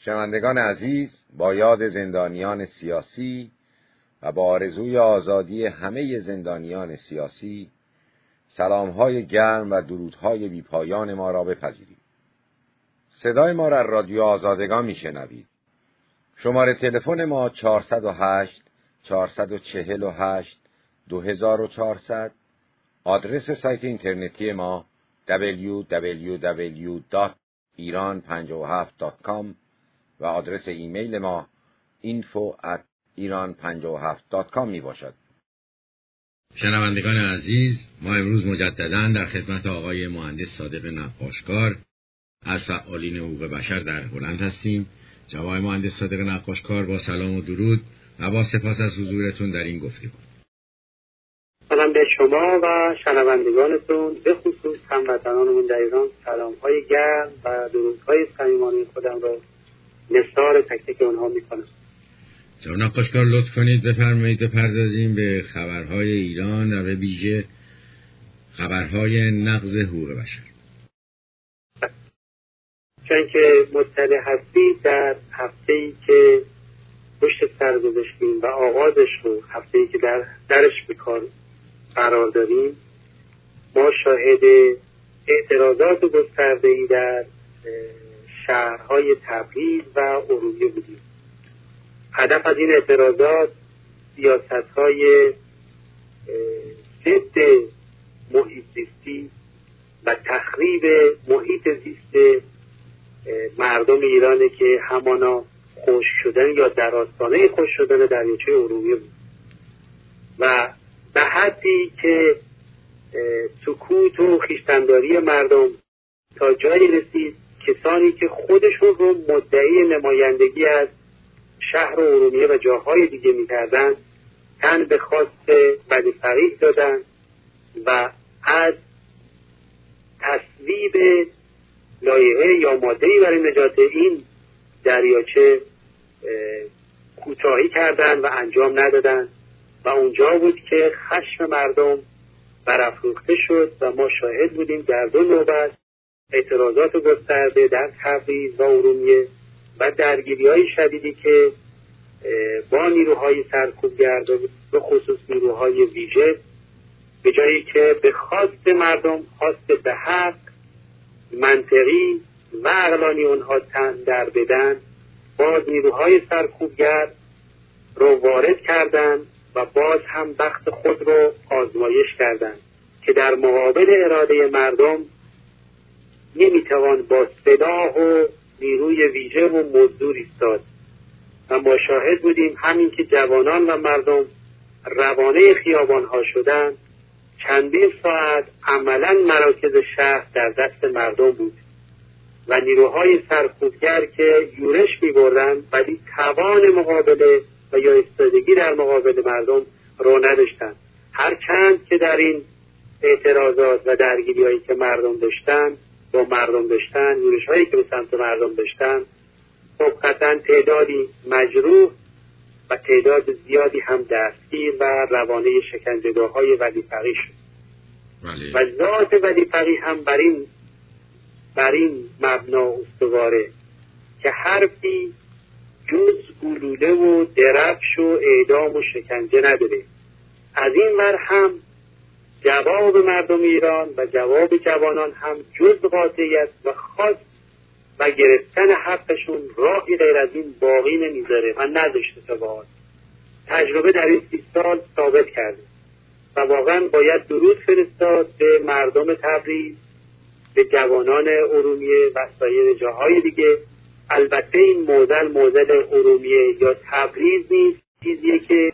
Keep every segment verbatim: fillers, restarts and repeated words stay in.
شنوندگان عزیز، با یاد زندانیان سیاسی و با آرزوی آزادی همه زندانیان سیاسی، سلام‌های گرم و درودهای بی‌پایان ما را بپذیرید. صدای ما را رادیو آزادگان میشنوید. شماره تلفن ما چهارصد و هشت چهارصد و چهل و هشت دو هزار و چهارصد، آدرس سایت اینترنتی ما دبلیو دبلیو دبلیو دات ایران پنجاه و هفت دات کام و آدرس ایمیل ما اینفو ات ایران پنجاه و هفت دات کام می باشد. شنوندگان عزیز، ما امروز مجدداً در خدمت آقای مهندس صادق نقاشکار از فعالین حقوق بشر در هلند هستیم. جناب مهندس صادق نقاشکار، با سلام و درود و با سپاس از حضورتون در این گفتگو. سلام به شما و شنوندگانتون، به خصوص هموطنانمون در ایران. سلام‌های گرم و درودهای صمیمانه خودم را نثار تک تک اونها میکنم. جناب نقاشکار، لطف کنید بفرمایید بپردازیم به خبرهای ایران و به ویژه خبرهای نقض حقوق بشر. چون که مطلع هستید، در هفته‌ای که پشت سر گذاشتیم و آغازش رو هفته‌ای که در درش به کار قرار داریم، ما شاهد اعتراضات گسترده‌ای در شهرهای تبریز و ارومیه بودیم. هدف از این اعتراضات سیاست‌های ضد محیط زیستی و تخریب محیط زیست مردم ایرانه که همانا خشک شدن یا در آستانه خشک شدن دریاچه ارومیه بود و به حدی که سکوت و خویشتن‌داری مردم تا جایی رسید کسانی که خودشون رو مدعی نمایندگی از شهر ارومیه و جاهای دیگه می‌کردن تن به خواست ولی فقیه دادن و از تصویب لایحه یا ماده‌ای برای نجات این دریاچه کوتاهی کردن و انجام ندادن و اونجا بود که خشم مردم برافروخته شد و ما شاهد بودیم در دو نوبت اعتراضات گسترده در تبریز و ارومیه و درگیری‌های شدیدی که با نیروهای سرکوبگر به خصوص نیروهای ویژه، به جایی که به خواست مردم، خواست به حق منطقی و عقلانی اونها تن در بدن، باز نیروهای سرکوبگر رو وارد کردند و باز هم بخت خود رو آزمایش کردند که در مقابل اراده مردم نمیتوان با سلاح و نیروی ویژه و مزدور ایستاد و ما شاهد بودیم همین که جوانان و مردم روانه خیابان‌ها شدند، چندین ساعت عملاً مراکز شهر در دست مردم بود و نیروهای سرکوبگر که یورش می‌بردند ولی توان مقابله و یا ایستادگی در مقابل مردم رو نداشتند. هرچند که در این اعتراضات و درگیری‌هایی که مردم داشتند با مردم داشتند، یورش‌هایی که به سمت مردم داشتند، خب قطعاً تعدادی مجروح و تعداد زیادی هم دستگیر و روانه شکنجهگاه‌های ولی فقیه شد. و ذات ولی فقیه هم بر این بر این مبنا استواره که حرفی جز گلوله و درفش و اعدام و شکنجه نداره. از این ور هم جواب مردم ایران و جواب جوانان هم جز قاطعیت و خواست و گرفتن حقشون راهی غیر از این باقی نمیذاره و نداشته تا به حال. تجربه در این سی سال ثابت کرده و واقعا باید درود فرستاد به مردم تبریز، به جوانان ارومیه و سایر جاهای دیگه. البته این معضل معضل ارومیه یا تبریز نیست، چیزیه که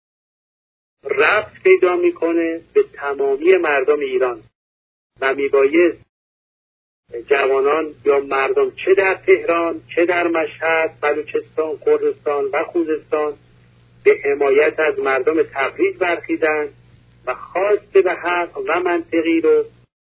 ربط پیدا میکنه به تمامی مردم ایران و میبایست جوانان یا مردم چه در تهران، چه در مشهد، بلوچستان، کردستان و خوزستان به حمایت از مردم تبریز برخیزن و خواست به حق و منطقی رو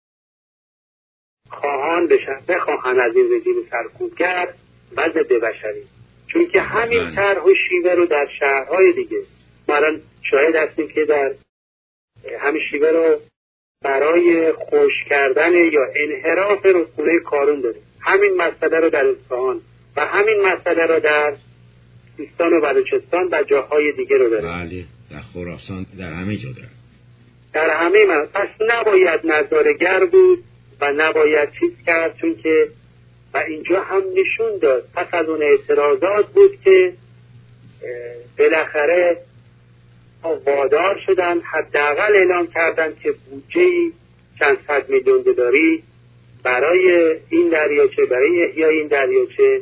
خواهان بشن، بخواهن از این رژیم سرکوبگر و ضد بشری. چون که همین طرح و شیوه رو در شهرهای دیگه ما الان شاهد هستیم که در همین شیوه رو برای خشک کردن یا انحراف رسوله کارون داره. همین مسئله رو در اصفهان و همین مسئله را در سیستان و بلوچستان و جاهای دیگه رو داره. بله، در خراسان، در همه جا داره. در همه من پس نباید نظاره‌گر بود و نباید چیز کرد، چون که و اینجا هم نشون داد پس از اون اعتراضات بود که بالاخره وادار شدن، حداقل اعلام کردن که بودجه‌ای چند صد میلیون دلاری برای این دریاچه، برای احیای این دریاچه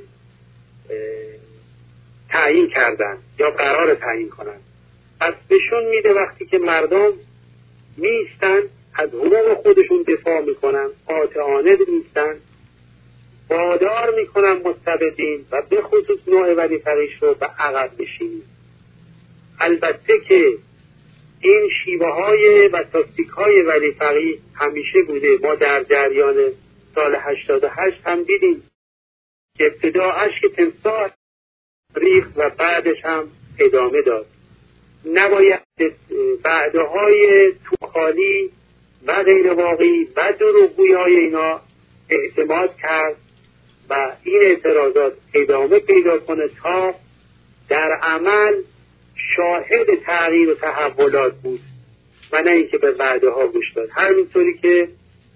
تعیین کردن یا قرار تعیین کنن. پس نشون میده وقتی که مردم میستن از حقوق خودشون دفاع میکنن، قاطعانه میستن، وادار میکنن مستبدین و به خصوص نوع ولی فقیه رو به عقب بشینی. البته که این شیوه های و تاکتیک های ولی فقیه همیشه بوده. ما در جریان سال هشتاد و هشت هم دیدیم که ابتدا اشک تمساح ریخت و بعدش هم ادامه داد. نباید بعدهای توخالی و غیر واقعی و دروغگویی های اینا اعتماد کرد و این اعتراضات ادامه پیدا کنه تا در عمل شاهد تغییر و تحولات بود و نه اینکه به وعده ها گوش داد. همینطوری که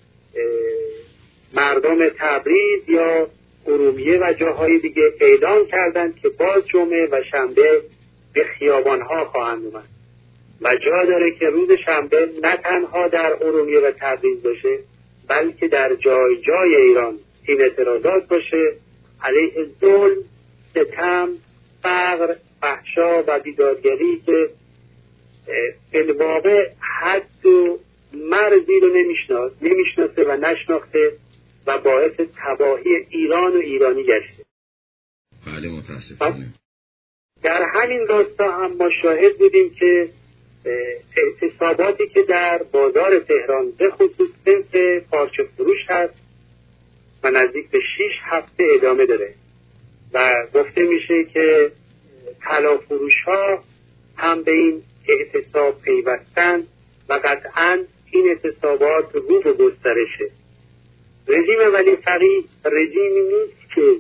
مردم تبریز یا ارومیه و جاهای دیگه اعلام کردند که باز جمعه و شنبه به خیابان ها خواهند اومد و جا داره که روز شنبه نه تنها در ارومیه و تبریز باشه بلکه در جای جای ایران این اعتراضات باشه علیه ظلم، ستم، فقر، فحشا و بیدادگری که بالواقع حد و مرزی رو نمیشناسه و نشناخته و باعث تباهی ایران و ایرانی گشته. بله متاسفانه. در همین راستا هم ما شاهد بودیم که اعتصاباتی که در بازار تهران به خصوص صنف پارچه فروش هست و نزدیک به شش هفته ادامه داره و گفته میشه که طلا فروش ها هم به این اعتصاب پیوستن و قطعاً این اعتصابات رو به گسترشه. رژیم ولی فقیه رژیمی نیست که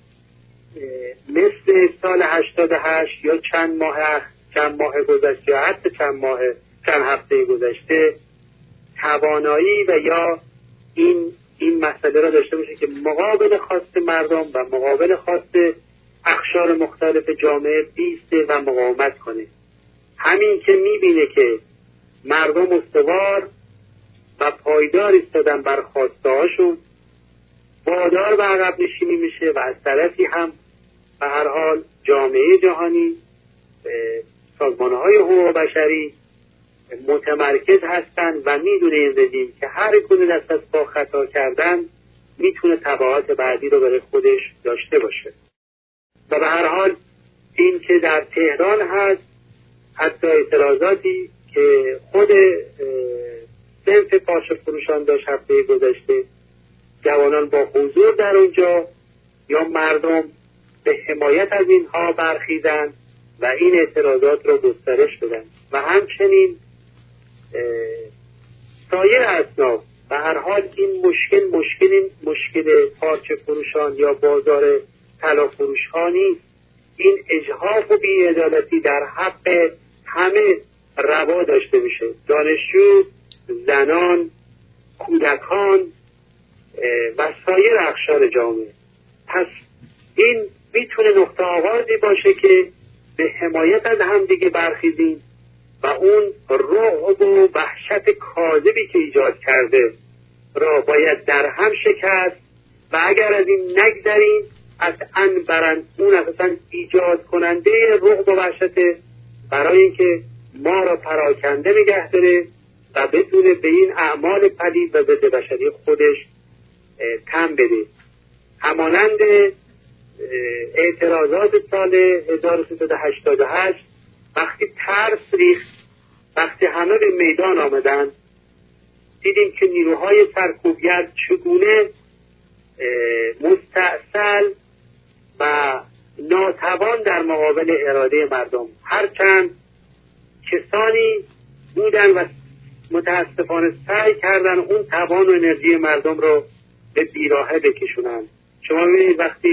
مثل سال هشتاد و هشت یا چند ماه چند ماه گذشته یا حتی چند ماه چند هفته گذشته توانایی و یا این این مسئله را داشته باشه که مقابل خواست مردم و مقابل خواست اقشار مختلف جامعه بیسته و مقاومت کنه. همین که میبینه که مردم استوار و پایدار ایستادن بر خواسته هاشون وادار به عقب نشینی میشه و از طرفی هم به هر حال جامعه جهانی، سازمان‌های حقوق بشری متمرکز هستند و میدونه این رژیم که هر گونه دست از پا خطا کردن میتونه تبعات بعدی رو برای خودش داشته باشه. و به هر حال این که در تهران هست حتی اعتراضاتی که خود صنف پارچه فروشان داشت هفته گذشته، جوانان با حضور در اونجا یا مردم به حمایت از اینها برخیزن و این اعتراضات رو گسترش بدن و همچنین سایر اصناف. به هر حال این مشکل مشکل مشکل پارچه فروشان یا بازار طلا فروش ها نیست. این اجحاف و بی‌عدالتی در حق همه روا داشته میشه، دانشجو، زنان، کودکان و سایر اقشار جامعه. پس این میتونه نقطه آغازی باشه که به حمایت از هم دیگه برخیزیم و اون رعب و وحشت کاذبی که ایجاد کرده را باید در هم شکست و اگر از این نگذریم قطعاً برند اون اساساً ایجاد کننده رعب و وحشت برای اینکه ما را پراکنده نگه داره و بتونه به این اعمال پلید و ضد بشری خودش تن بده. همانند اعتراضات سال هزار و سیصد و هشتاد و هشت وقتی ترس ریخت، وقتی همه به میدان آمدن، دیدیم که نیروهای سرکوبگر چگونه مستعسل و ناتوان در مقابل اراده مردم، هرچند کسانی بودن و متاسفانه سعی کردن اون توان و انرژی مردم رو به بیراهه بکشونن. شما ببینید وقتی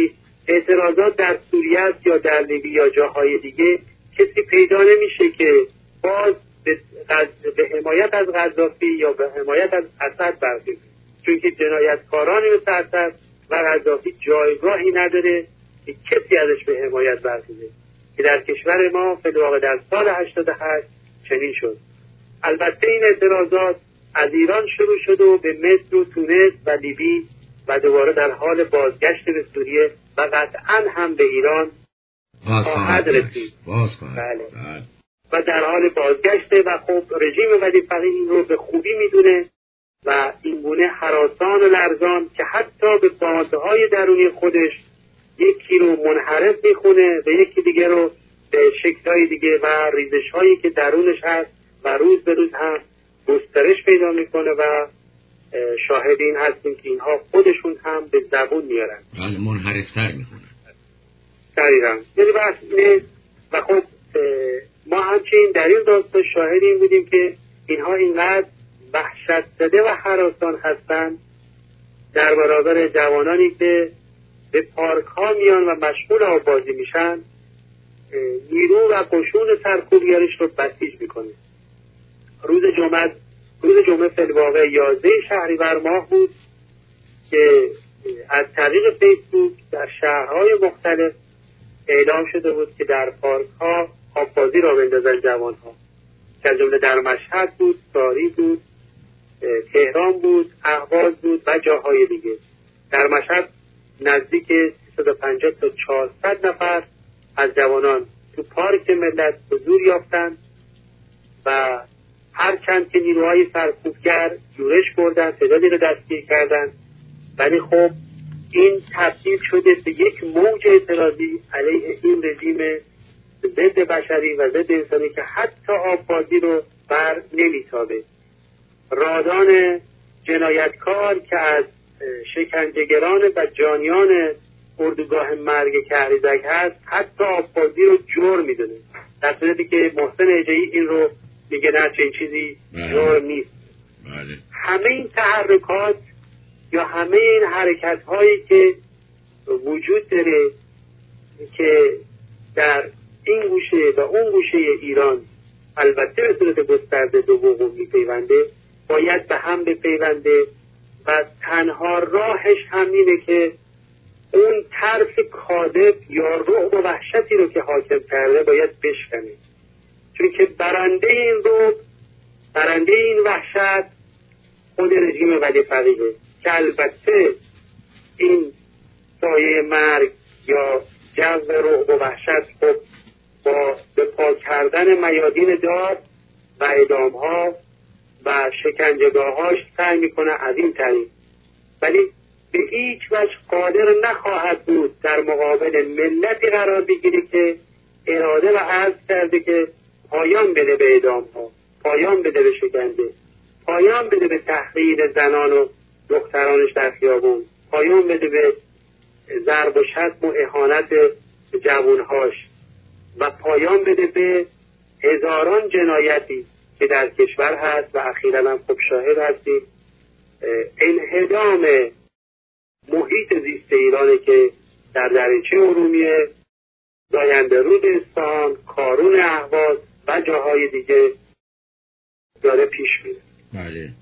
اعتراضات در سوریه است یا در لیبی یا جاهای دیگه، کسی پیدا نمیشه که باز به, به حمایت از قذافی یا به حمایت از اسد برخیزه، چون که جنایتکارانی مثل اسد و قذافی جایگاهی نداره که کسی ازش به حمایت برخیزه که در کشور ما فی الواقع در سال هشتاد و هشت چنین شد. البته این اعتراضات از ایران شروع شد و به مصر و تونس و لیبی و دوباره در حال بازگشت به سوریه و قطعا هم به ایران خواهد رسید. بله. و در حال بازگشته و خب رژیم ولی فقیه این رو به خوبی میدونه و این گونه هراسان و لرزان که حتی به بازهای درونی خودش یکی رو منحرف میخونه و یکی دیگه رو به شکل‌های دیگه و ریزش‌هایی که درونش هست و روز به روز هم گسترش پیدا میکنه و شاهدین هستیم که اینها خودشون هم به زبون میارن، بله منحرفتر میکنن. دقیقاً. یعنی بحث اینه و خب ما همچنین در این داستان شاهدین بودیم که اینها اینقدر وحشت زده و هراسان هستن در برابر جوانانی که به پارک ها میان و مشغول آبازی میشن، نیرو و قشون سرکوبگرش رو بسیج میکنه. روز جمعه روز جمعه فی الواقع یازده شهریور ماه بود که از طریق فیسبوک در شهرهای مختلف اعلام شده بود که در پارک ها آبازی را بندازن جوان ها، که از جمله در مشهد بود، ساری بود، تهران بود، اهواز بود و جاهای دیگه. در مشهد نزدیک سیصد و پنجاه تا چهارصد نفر از جوانان تو پارک ملت حضور یافتند و هر چند که نیروهای سرکوبگر یورش بردن، تعدادی رو دستگیر کردن، ولی خب این تبدیل شده به یک موج اعتراضی علیه این رژیم ضد بشری و ضد انسانی که حتی آبادی رو بر نمیتابه. رادان جنایتکار که از شکنجهگران و جانیان اردوگاه مرگ کهریزک هست حتی آبادی رو جرم میدونه، در صورتی که محسن اجایی این رو میگه نه چنین چیزی جرم نیست. بله. همه این تحرکات یا همه این حرکت هایی که وجود داره که در این گوشه و اون گوشه ایران البته به صورت گسترده به وقوع میپیونده، باید به هم بپیونده و تنها راهش همینه که اون طرف کاذب یا رعب و وحشتی رو که حاکم کرده باید بشکنه، چون که برنده این رعب، برنده این وحشت خود رژیم ولی فقیه که البته این سایه مرگ یا جو رعب و وحشت خب با به پاک کردن میادین داد و اعدام‌ها و شکنجهگاه‌هاش سعی میکنه از این طریق، ولی به هیچ وجه قادر نخواهد بود در مقابل ملتی قرار بگیری که اراده و عزم کرده که پایان بده به اعدام‌ها، پایان بده به شکنجه، پایان بده به تحریر زنان و دخترانش در خیابون، پایان بده به ضرب و شتم و اهانت جوانهاش و پایان بده به هزاران جنایتی که در کشور هست و اخیراً هم خب شاهد هستیم انهدام محیط زیست ایرانه که در دریچه ارومیه، زاینده رود استان، کارون اهواز و جاهای دیگه داره پیش میره. بله.